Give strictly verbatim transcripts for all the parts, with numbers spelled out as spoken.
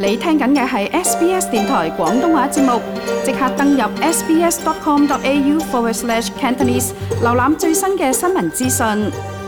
你聽緊嘅係 S B S 電台廣東話節目，即刻登入 sbs.com.au forward slash Cantonese， 瀏覽最新嘅新聞資訊。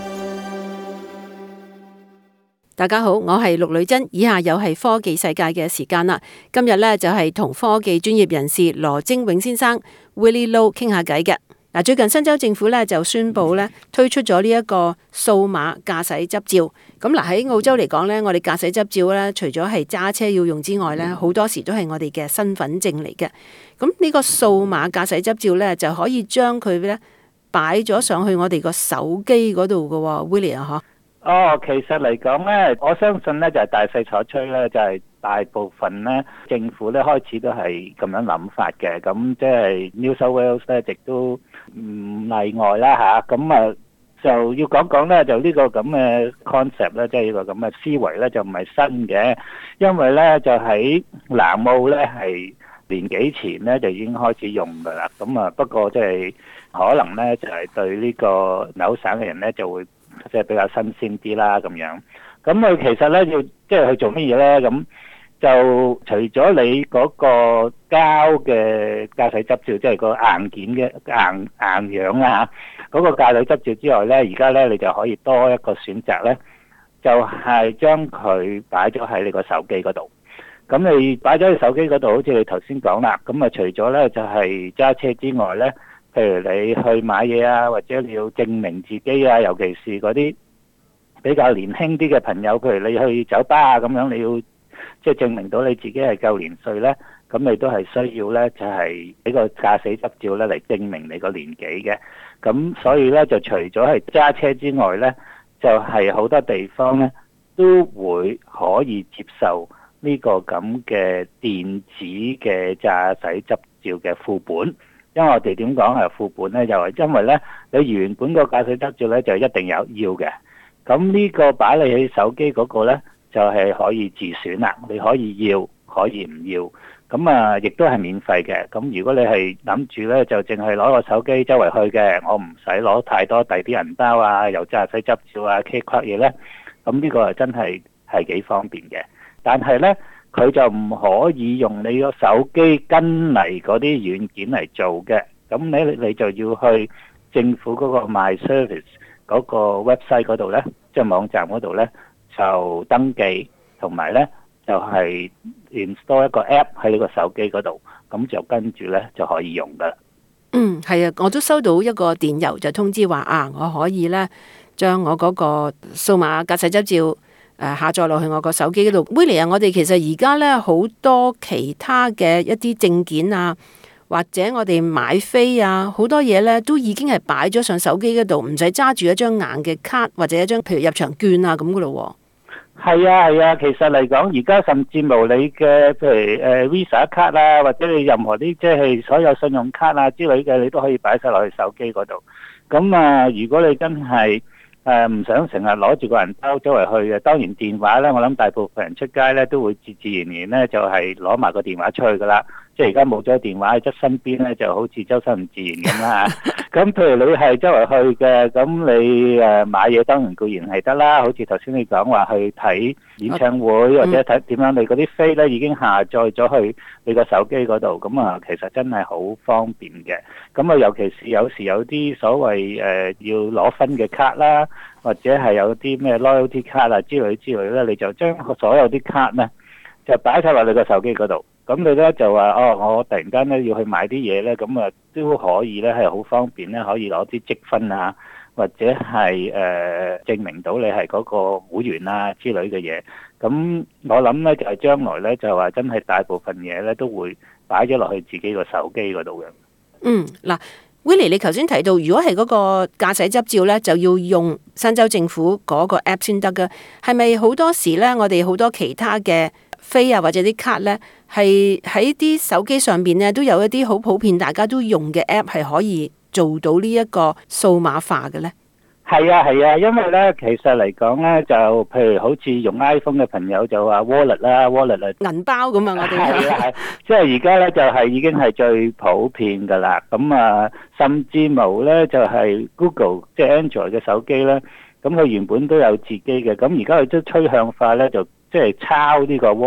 大家好，我係陸女珍，以下又係科技世界嘅時間啦。今日呢，就係同科技專業人士羅精永先生 Willie Lo 傾下偈嘅。嗱，最近新州政府咧就宣布咧推出咗呢一個數碼駕駛執照。咁嗱，喺澳洲嚟講咧，我哋駕駛執照咧，除咗係揸車要用之外咧，好多時都係我哋嘅身份證嚟嘅。咁呢個數碼駕駛執照咧，就可以將佢咧擺咗上去我哋個手機嗰度嘅喎 ，Willie 啊，嗬。 哦，其實嚟講咧，我相信咧就係大勢所趨咧，就係大部分咧政府咧開始都係咁樣諗法嘅。咁即係 New South Wales 咧，亦都唔例外啦嚇。咁啊就要講講咧，就呢個咁嘅 concept 咧，即係呢個咁嘅思維咧，就唔係新嘅，因為咧就喺南澳咧係年幾前咧就已經開始用㗎啦。咁啊不過即係可能咧就係對呢個紐省嘅人咧就會即係比較新鮮啲啦咁樣。咁佢其實咧要即係去做乜嘢咧？咁就除咗你嗰個膠嘅駕駛執照，即係個硬件嘅硬硬樣啊嚇，嗰個駕駛執照之外咧，而家咧你就可以多一個選擇咧，就係將佢擺咗喺你個手機嗰度。咁你擺咗喺手機嗰度，好似你頭先講啦，咁啊除咗咧就係揸車之外咧，譬如你去買嘢啊，或者你要證明自己啊，尤其是嗰啲比較年輕啲嘅朋友，譬如你去酒吧啊咁樣，你要即係證明到你自己係夠年歲咧，咁你都係需要咧，就係呢個駕駛執照咧嚟證明你個年紀嘅。咁所以咧，就除咗係揸車之外咧，就係好多地方咧都會可以接受呢個咁嘅電子嘅駕駛執照嘅副本。因為我哋點講係副本咧，就係因為咧你原本個駕駛執照咧就一定有要嘅。咁呢個擺你喺手機嗰個咧，就係可以自選啦，你可以要，可以唔要，咁啊，亦都係免費嘅。咁如果你係諗住咧，就淨係攞個手機周圍去嘅，我唔使攞太多第啲銀包啊，又揸使執照啊，K 框嘢咧，咁呢個係真係係幾方便嘅。但係咧，佢就唔可以用你個手機跟嚟嗰啲軟件嚟做嘅。咁你你就要去政府嗰個 My Service 嗰個 website 嗰度咧，即係網站嗰度咧，就登記，同埋咧就係 install 一個 app 喺你個手機嗰度，咁就跟住咧就可以用噶啦。 嗯，係啊，我都收到一個電郵就通知話啊，我可以咧將我嗰個數碼駕駛執照誒下載落去我個手機嗰度。Willie 啊，我哋其實而家咧好多其他嘅一啲證件啊，或者我哋買飛啊，好多嘢咧都已經係擺咗上手機嗰度，唔使揸住一張硬嘅卡或者一張譬如入場券啊咁噶咯。 係啊係啊，其實嚟講，而家甚至無你嘅譬如誒 Visa 卡啊，或者你任何啲即係所有信用卡啊之類嘅，你都可以擺晒落去手機嗰度。咁啊，如果你真係誒唔想成日攞住個銀包周圍去嘅，當然電話咧，我諗大部分人出街咧都會自自然然咧就係攞埋個電話出去噶啦。即係而家冇咗電話喺側身邊咧，就好似周身唔自然咁啦。咁譬如你係周圍去嘅，咁你誒買嘢當然固然係得啦。好似頭先你講話去睇演唱會或者睇點樣，你嗰啲飛咧已經下載咗去你個手機嗰度，咁啊其實真係好方便嘅。咁啊尤其是有時有啲所謂誒要攞分嘅卡啦，或者係有啲咩 loyalty 卡啊之類之類咧，你就將所有啲卡咧就擺晒落你個手機嗰度。咁你咧就話哦，我突然間咧要去買啲嘢咧，咁啊都可以咧係好方便咧，可以攞啲積分啊，或者係誒、呃、證明到你係嗰個會員啊之類嘅嘢。咁我諗咧就係、是、將來咧就話真係大部分嘢咧都會擺咗落去自己個手機嗰度嘅。 嗯，嗱 ，Willie 你頭先提到，如果係嗰個駕駛執照咧，就要用新州政府嗰個 app 先得㗎。係咪好多時咧，我哋好多其他嘅飛啊或者啲卡咧，係喺啲手機上邊咧都有一啲好普遍大家都用嘅 app 係可以做到呢一個數碼化嘅咧？ 係啊係啊，因為咧其實嚟講咧，就譬如好似用 iPhone 嘅朋友就話 wallet 啦 ，wallet 啊， 銀包咁啊，我哋係啊係，即係而家咧就係已經係最普遍噶啦。咁啊，甚至冇咧就係 Google 即係 Android 嘅手機咧，咁佢原本都有自己嘅，咁而家佢都趨向化咧，就即係抄呢個 wallet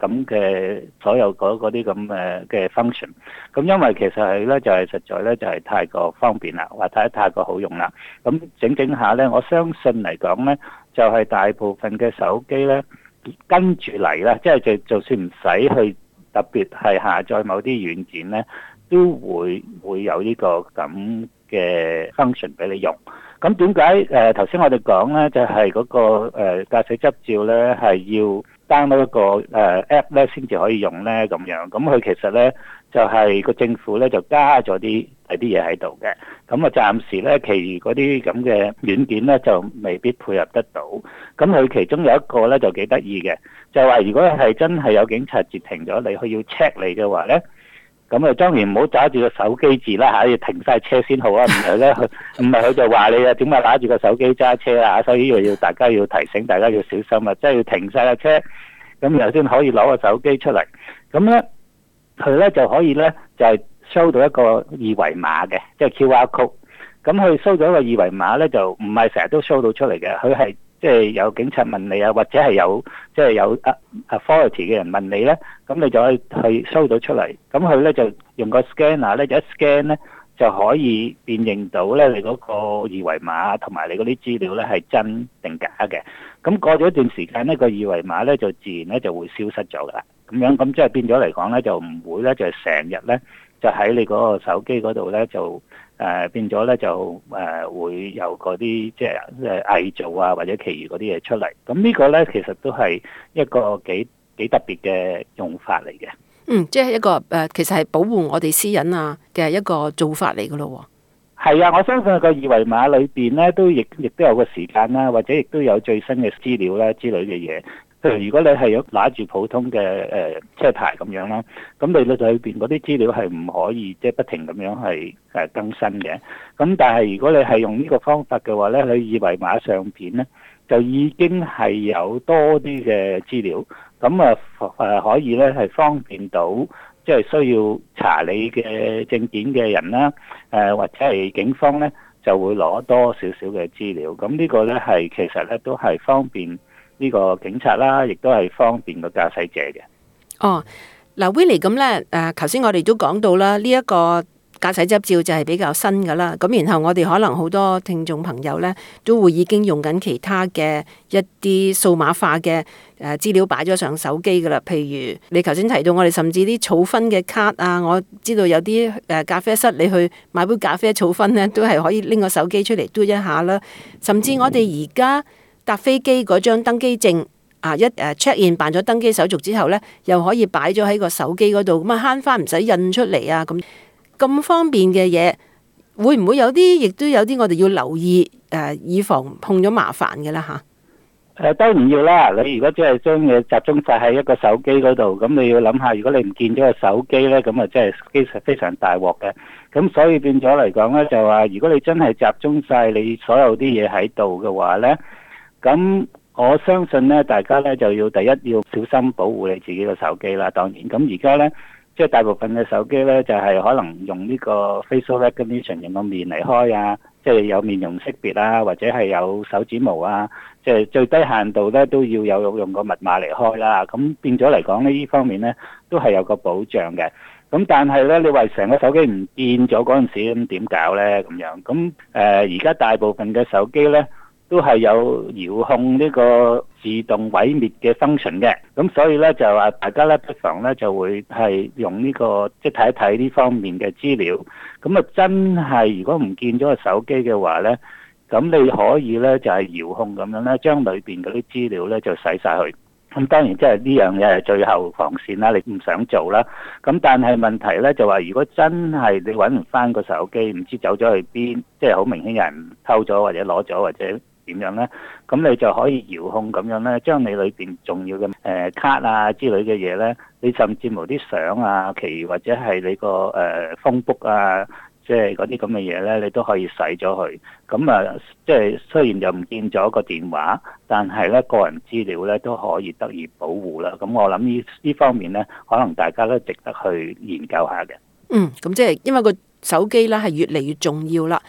咁嘅所有嗰嗰啲咁誒嘅 function。咁因為其實係咧就係實在咧就係太過方便啦，或者太過好用啦。咁整整下咧，我相信嚟講咧，就係大部分嘅手機咧跟住嚟啦，即係就就算唔使去特別係下載某啲軟件咧，都會會有呢個咁嘅 function 俾你用。咁點解誒頭先我哋講咧，就係嗰個誒駕駛執照咧係要 download 一個誒 app 咧先至可以用咧咁樣？咁佢其實咧就係個政府咧就加咗啲第啲嘢喺度嘅。咁啊暫時咧，其餘嗰啲咁嘅軟件咧就未必配合得到。咁佢其中有一個咧就幾得意嘅，就係話如果係真係有警察截停咗你，佢要 check 你嘅話咧。咁啊，當然唔好揸住個手機字啦嚇，要停晒車先好啊！唔係咧，佢唔係佢就話你啊，點解揦住個手機揸車啊？所以呢個要大家要提醒大家要小心啊！即係要停晒架車，咁然後先可以攞個手機出嚟。咁咧，佢咧就可以咧就係 show 到一個二維碼嘅，即係 Q R code。咁佢 show 咗一個二維碼咧，就唔係成日都 show 到出嚟嘅，佢係。即係有警察問你啊，或者係有即係有 authority 嘅人問你咧，咁你就可以去 show 到出嚟。咁佢咧就用個 scanner 咧，就一 scan 咧就可以辨認到咧你嗰個二維碼同埋你嗰啲資料咧係真定假嘅。咁過咗一段時間呢，個二維碼咧就自然咧就會消失咗噶啦。咁樣咁即係變咗嚟講咧，就唔會咧就係成日咧就喺你嗰個手機嗰度咧就。誒、呃、變咗咧就誒、呃、會有嗰啲即係誒偽造啊或者其餘嗰啲嘢出嚟，咁呢個咧其實都係一個幾幾特別嘅用法嚟嘅。 嗯，即係一個誒、呃，其實係保護我哋私隱啊嘅一個做法嚟噶咯。 係啊，我相信個二維碼裏邊咧都亦亦都有個時間啦，或者亦都有最新嘅資料啦之類嘅嘢。譬如如果你係有拿住普通嘅誒車牌咁樣啦，咁你裏邊嗰啲資料係唔可以即係不停咁樣係誒更新嘅。咁但係如果你係用呢個方法嘅話咧，你二維碼上邊咧就已經係有多啲嘅資料，咁啊誒可以咧係方便到即係需要查你嘅證件嘅人啦，誒或者係警方咧就會攞多少少嘅資料。咁呢個咧係其實咧都係方便。呢個警察啦，亦都係方便個駕駛者嘅。 哦，嗱 Willie 咁咧，誒頭先我哋都講到啦，呢、這、一個駕駛執照就係比較新噶啦。咁然後我哋可能好多聽眾朋友咧，都會已經用緊其他嘅一啲數碼化嘅誒資料擺咗上手機噶啦。譬如你頭先提到我哋甚至啲儲分嘅卡啊，我知道有啲誒咖啡室你去買杯咖啡儲分咧，都係可以拎個手機出嚟嘟一下啦。甚至我哋而家搭飛機嗰張登機證啊，一誒 check in 辦咗登機手續之後咧，又可以擺咗喺個手機嗰度，咁啊慳翻唔使印出嚟啊，咁咁方便嘅嘢，會唔會有啲，亦都有啲我哋要留意誒、啊，以防碰咗麻煩嘅啦吓？ 誒，當然要啦。你如果即係將嘢集中晒喺一個手機嗰度，咁你要諗下，如果你唔見咗個手機咧，咁啊真係非常非常大鑊嘅。咁所以變咗嚟講咧，就話如果你真係集中晒你所有啲嘢喺度嘅話咧。咁我相信咧，大家咧就要第一要小心保護你自己嘅手機啦。當然，咁而家咧，即係大部分嘅手機咧，就係可能用呢個 facial recognition 用個面嚟開啊，即係有面容識別啊，或者係有手指模啊，即係最低限度咧都要有用個密碼嚟開啦。咁變咗嚟講呢，呢方面咧都係有個保障嘅。咁但係咧，你話成個手機唔見咗嗰陣時，咁點搞咧？咁樣咁誒，而家大部分嘅手機咧，都係有遙控呢個自動毀滅嘅 function 嘅，咁所以咧就話大家咧不妨咧就會係用呢個即係睇一睇呢方面嘅資料，咁啊真係如果唔見咗個手機嘅話咧，咁你可以咧就係遙控咁樣咧將裏邊嗰啲資料咧就洗晒去。咁當然即係呢樣嘢係最後防線啦，你唔想做啦。咁但係問題咧就話，如果真係你揾唔翻個手機，唔知走咗去邊，即係好明顯有人偷咗或者攞咗或者點樣咧？咁你就可以遙控咁樣咧，將你裏邊重要嘅誒卡啊之類嘅嘢咧，你甚至乎啲相啊，其餘或者係你個誒 phone book 啊，即係嗰啲咁嘅嘢咧，你都可以洗咗佢。咁啊，即係雖然就唔見咗個電話，但係咧個人資料咧都可以得以保護啦。咁我諗呢呢方面咧，可能大家都值得去研究下嘅。 嗯，咁即係因為個手機咧係越嚟越重要啦。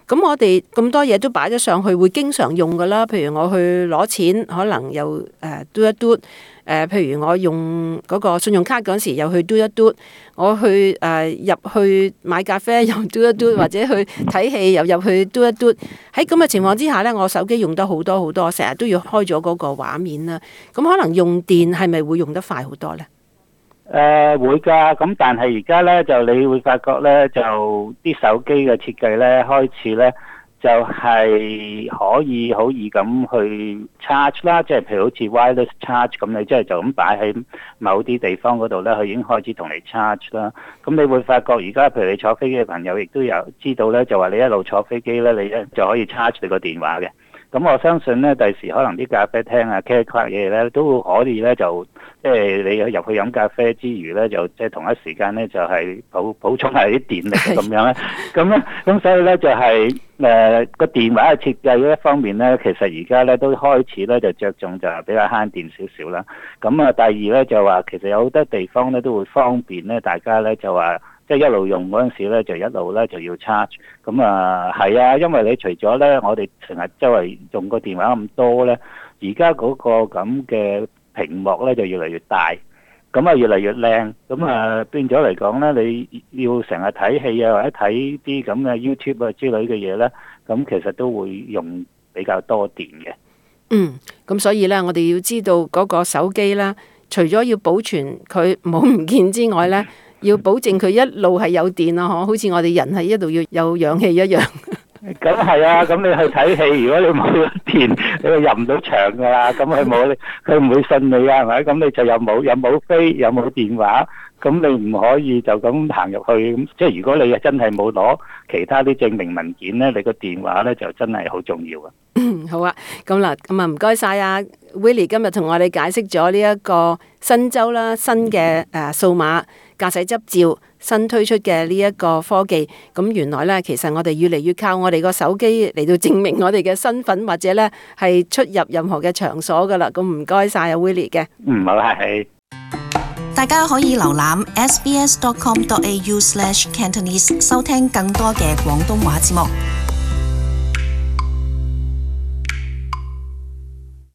咁我哋咁多嘢都擺咗上去，會經常用噶啦。譬如我去攞錢，可能又誒嘟一嘟。誒、呃，譬如我用嗰個信用卡嗰時，又去嘟一嘟；我去誒、呃、入去買咖啡又嘟一嘟，或者去睇戲又入去嘟一嘟。喺咁嘅情況之下呢，我手機用得好多好多，成日都要開咗嗰個畫面啦。咁可能用電係咪會用得快好多呢？ 誒、呃、會㗎，咁但係而家呢，就你會發覺呢，就啲手機嘅設計呢，開始呢。就係可以好易咁去 charge 啦，即係譬如好似 wireless charge 咁，你即係就咁擺喺某啲地方嗰度咧，佢已經開始同你 charge 啦。咁你會發覺而家譬如你坐飛機嘅朋友，亦都有知道咧，就話你一路坐飛機咧，你咧就可以 charge 你個電話嘅。咁我相信咧，第時可能啲咖啡廳啊、K K 嘢咧，都可以咧就即係你入去飲咖啡之餘咧，就即係同一時間咧就係補補充下啲電力咁樣咧。咁咧，咁所以咧就係誒個電話嘅設計一方面咧，其實而家咧都開始咧就着重就係比較慳電少少啦。咁啊，第二咧就話其實有好多地方咧都會方便咧，大家咧就話。即係一路用嗰陣時咧，就一路咧就要 charge。咁啊，係啊，因為你除咗咧，我哋成日周圍用個電話咁多咧，而家嗰個咁嘅屏幕咧就越嚟越大，咁啊越嚟越靚。咁啊變咗嚟講咧，你要成日睇戲啊，或者睇啲咁嘅 YouTube 啊之類嘅嘢咧，咁其實都會用比較多電嘅。 嗯，咁所以咧，我哋要知道嗰個手機啦，除咗要保存佢唔好唔見之外咧。要保證佢一路係有電啊！嗬，好似我哋人係一路要有氧氣一樣。 咁係啊！咁你去睇戲，如果你冇電，你就入唔到場噶啦。咁佢冇，佢唔會信你啊，係咪？咁你就又冇，又冇飛，又冇電話，咁你唔可以就咁行入去。咁即係如果你真係冇攞其他啲證明文件咧，你個電話咧就真係好重要啊！ 嗯，好啊，咁啦，咁啊唔該晒啊 Willie 今日同我哋解釋咗呢一個新州啦，新嘅誒數碼駕駛執照新推出嘅呢一個科技。咁原來咧，其實我哋越嚟越靠我哋個手機嚟到證明我哋嘅身份，或者咧係出入任何嘅場所噶啦。咁唔該晒啊 Willie 嘅。 唔好客氣。 大家可以瀏覽 s b s dot com dot a u slash cantonese 收聽更多嘅廣東話節目。